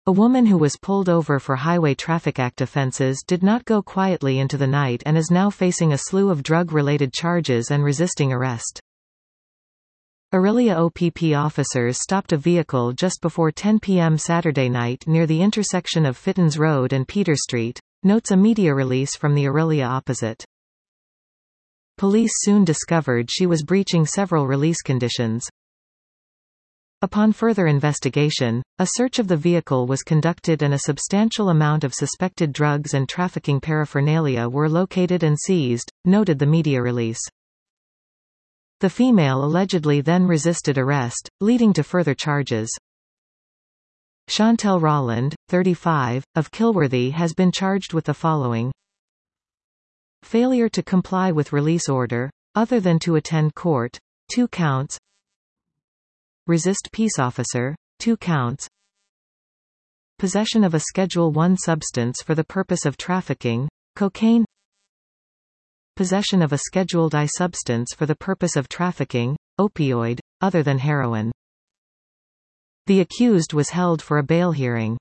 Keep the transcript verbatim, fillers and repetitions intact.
A woman who was pulled over for Highway Traffic Act offenses did not go quietly into the night and is now facing a slew of drug-related charges and resisting arrest. Orillia O P P officers stopped a vehicle just before ten p m Saturday night near the intersection of Fittens Road and Peter Street, notes a media release from the Orillia opposite. Police soon discovered she was breaching several release conditions. Upon further investigation, a search of the vehicle was conducted and a substantial amount of suspected drugs and trafficking paraphernalia were located and seized, noted the media release. The female allegedly then resisted arrest, leading to further charges. Chantel Rolland, thirty-five, of Kilworthy has been charged with the following: failure to comply with release order, other than to attend court, two counts; resist peace officer, two counts; possession of a Schedule one substance for the purpose of trafficking, cocaine; possession of a Scheduled I substance for the purpose of trafficking, opioid, other than heroin. The accused was held for a bail hearing.